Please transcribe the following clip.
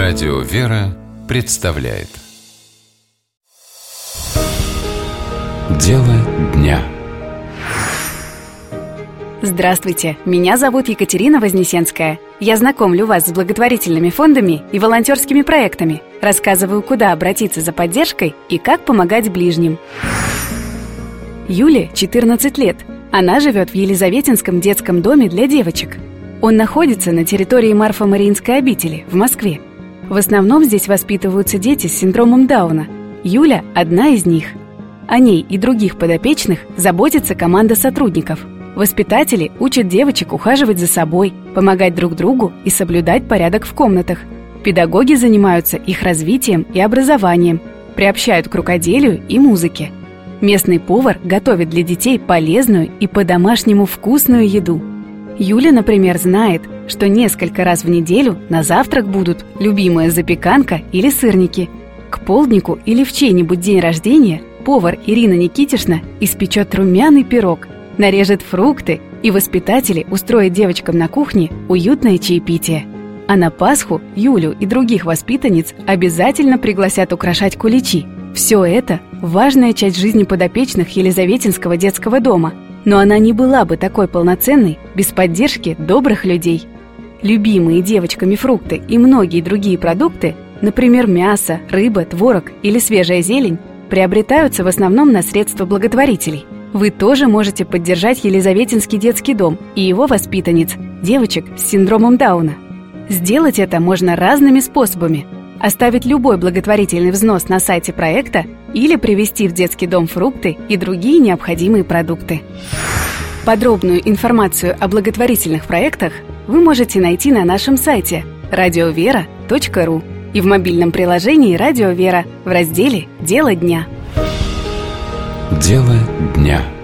Радио «Вера» представляет Дело дня. Здравствуйте, меня зовут Екатерина Вознесенская. Я знакомлю вас с благотворительными фондами и волонтерскими проектами, рассказываю, куда обратиться за поддержкой и как помогать ближним. Юле 14 лет. Она живет в Елизаветинском детском доме для девочек. Он находится на территории Марфа-Мариинской обители в Москве. В основном здесь воспитываются дети с синдромом Дауна. Юля – одна из них. О ней и других подопечных заботится команда сотрудников. Воспитатели учат девочек ухаживать за собой, помогать друг другу и соблюдать порядок в комнатах. Педагоги занимаются их развитием и образованием, приобщают к рукоделию и музыке. Местный повар готовит для детей полезную и по-домашнему вкусную еду. Юля, например, знает, что несколько раз в неделю на завтрак будут любимая запеканка или сырники. К полднику или в чей-нибудь день рождения повар Ирина Никитишна испечет румяный пирог, нарежет фрукты, и воспитатели устроят девочкам на кухне уютное чаепитие. А на Пасху Юлю и других воспитанниц обязательно пригласят украшать куличи. Все это – важная часть жизни подопечных Елизаветинского детского дома, но она не была бы такой полноценной без поддержки добрых людей. Любимые девочками фрукты и многие другие продукты, например, мясо, рыба, творог или свежая зелень, приобретаются в основном на средства благотворителей. Вы тоже можете поддержать Елизаветинский детский дом и его воспитанниц, девочек с синдромом Дауна. Сделать это можно разными способами. Оставить любой благотворительный взнос на сайте проекта или привезти в детский дом фрукты и другие необходимые продукты. Подробную информацию о благотворительных проектах вы можете найти на нашем сайте radiovera.ru и в мобильном приложении «Радио Вера» в разделе «Дело дня». Дело дня.